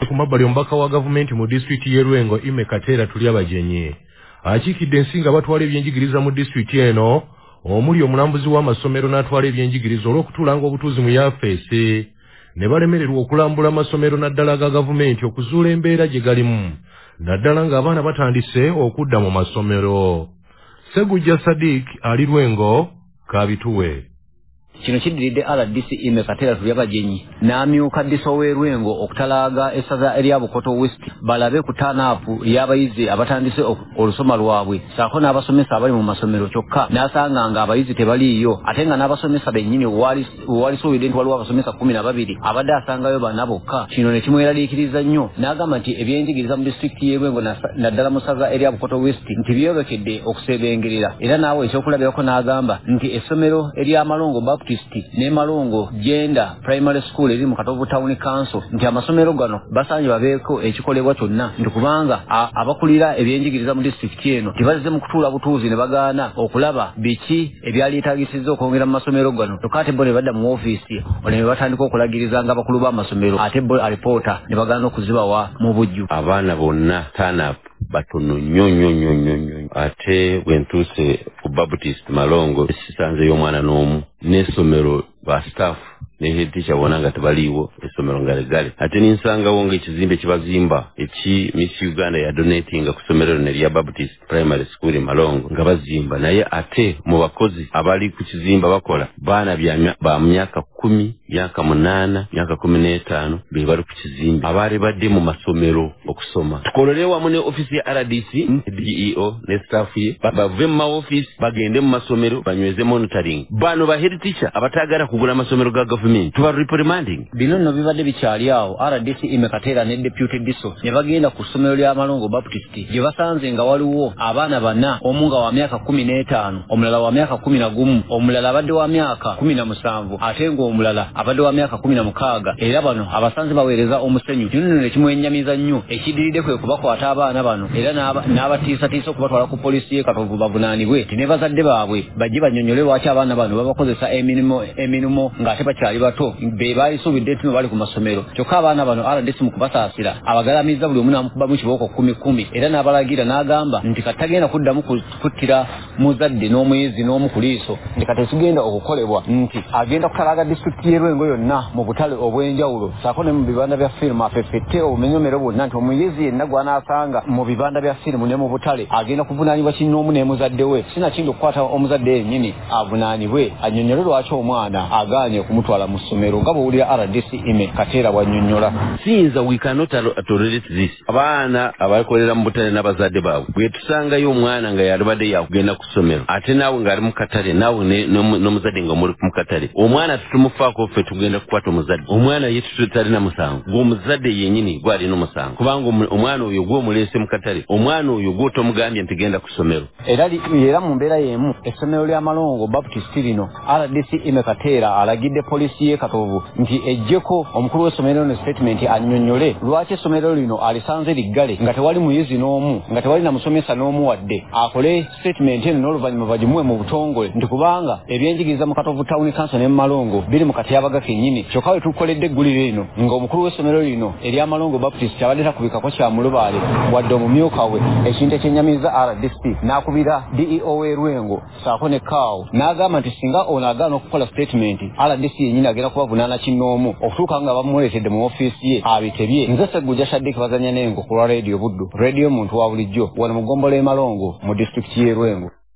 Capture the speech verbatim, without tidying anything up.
ku mabbali omubaka wa gavumenti mu disitulikiti y'e Lwengo Ime Kateera Tulyabajenye akiikidde ensinga batwala ebyenjigiriza mu disitulikiti eno omuli omulambuzi w'amasomero n'atwala ebyenjigiriza olw'okutuulanga obutuuzi mu yafeesi ne balemererwa okulambula amasomero naddala ga gavumenti okuzuula embeera gye galimu naddala ng'abaana batandise okudda mu masomero. Segujja Sadiq ali Lwengo Kabituwe. Kino kiddiridde R D C Ime Kateera Tulyabajenyi n'amyuka Ddiso w'e Lwengo okutalaaga essaza erya Bukoto West balabe ku turn-up y'abayizi abatandise olusoma lwabwe saako n'abasomesa abali mu masomero kyokka n'asanga nga abayizi tebaliiyo ate nga n'abasomesa bennyini walisuubidde nti waliwo abasomesa kumi na babiri abadde asangayo bana bokka. Kino ne kimweraliikiriza nnyo n'agamba nti ebyenjigiriza mu disitulikiti y'e Lwengo naddala mu ssaza erya Bukoto West nti byobekedde okusebengerera era naawe ekyokulabirako n'agamba nti essomero ery'Amalongo Baptist ne Malongo Gender Primary School eri mu Katovu Town Council nti amasomero gano basanje babeeko ekikolebwa kyonna nti kubanga abakulira ebyenjigiriza mu disitulikiti eno tibazze mu kutuula butuuzi ne bagaana okulaba biki ebyaleetaagisiza okwongera mu masomero gano tokate bo ne badda mu ofiisi ne batandika okulagiriza nga abakulu b'amasomero ate bo alipoota ne bagaana okuzibawa mu bujju. Abaana bonna turn up batono nnyo nnyo nnyo nnyo nnyo ate bwe ntuuse ku Baptist Malongo sisanzeyo omwana n'omu n'essomero ba staff ne head teacher bona nga tebaliiwo essomero nga legale ate ninsangawo ng'ekizimbe kibazimba eki Miss Uganda ya donatinga ku ssomero ne lya Baptist Primary School e Malongo nga bazimba naye ate mu bakozi abali ku kizimba bakola baana ba myaka kumi myaka munaana myaka kumi n'etaano be bali ku kizimbe abaali badde mu masomero okusoma. Tukolole wamu ne ofisi ya R D C D E O ne staff ye bave mu maofisi bagende mu masomero banyweze monitoring bano ba head teacher abataagala kugula amasomero ga government tuba reprimanding. Bino nno bibadde bikyali awo R D C Ime Kateera ne Deputy Ddiso ne bagenda ku ssomero lya Malongo Baptist gye basanze nga waliwo abaana bana omu nga wa myaka kumi n'etaano omulala wa myaka kumi na gumu omulala abadde wa myaka kumi na musanvu ate ng'omulala abadde wa myaka kumi na mukaaga era bano abasanze baweereza omusenyu. Kino nno ne kimwennyamiza nnyo ekiddiridde kwe kubakwata abaana bano era n'abatiisatiisa okubatwala ku poliisi y'e Katovu bavunaanibwe ti ne bazadde baabwe bajje bannyonnyole lwaki abaana bano babakozesa emirimu emirimu ng'ate bakyali bato be baalisuubidde nti bali ku masomero kyokka abaana bano R D C mu kubasaasira abagalamiza buli omu n'amukubamu kibooko kumi kumi era n'abalagira n'agamba nti katagenda kuddamu kuttira muzadde n'omuyizi n'omu ku liiso nti kati ekigenda okukolebwa nti agenda kutalaaga disitulikiti y'e Lwengo yonna mu butale obw'enjawulo saako ne mu bibanda bya firimu afeffette obumenyomero bwonna nti omuyizi yenna gw'anaasanga mu bibanda bya firimu ne mu butale agenda kuvunaanibwa kinnoomu n'emuzadde we sinakindi okukwata omuzadde yennyini avunaanibwe annyonnyole lwaki omwana agaanye okumutwala mu ssomero nga bw'owulira R D C Ime Kateera bw'annyonnyola. Sinza we cannot tolerate this. Abaana abakolera mu butale n'abazadde baabwe bwe tusangayo omwana nga yalibadde yakugenda ku ssomero ate naawe ng'ali mu katale naawe n'omuzadde nga omuli mu katale omwana tutumufaako ffe tugenda kukwata omuzadde omwana ye tutalina musango ng'omuzadde yennyini gw'alina omusango kubanga omwana oyo gw'omuleese mu katale omwana oyo gw'otomugambye nti genda ku ssomero. Era mu mbeera y'emu essomero lya Malongo Baptist lino R D C Ime Kateera alagidde poliisi y'e Katovu nti ejjeko omukulu w'essomero lino statement annyonnyole lwaki essomero lino alisanze liggale nga tewali muyizi n'omu nga tewali na musomesa n'omu wadde akole statement eno n'oluvannyuma bagimuwe mu butongole nti kubanga ebyenjigiriza mu Katovu Town Council ne mu Malongo biri mu katyabaga kennyini kyokka we tukoledde eggulire lino ng'omukulu w'essomero lino erya Malongo Baptist abadde takubikako kya mulubaale wadde omumyuka we ekintu ekyennyamiza R D C n'akubira D E O w'e Lwengo saako ne Kaawo n'agamba nti singa ono agaana okukola statement R D C yennyini agenda kubavunaana kinnoomu okutuuka nga bamuleetedde mu ofiisi ye abitebye. Nze Segujja Sadiq bazanya n'engo ku lwa Radio Buddu, radio muntu wa bulijjo wano mu ggombolola e Malongo mu disitulikiti y'e Lwengo.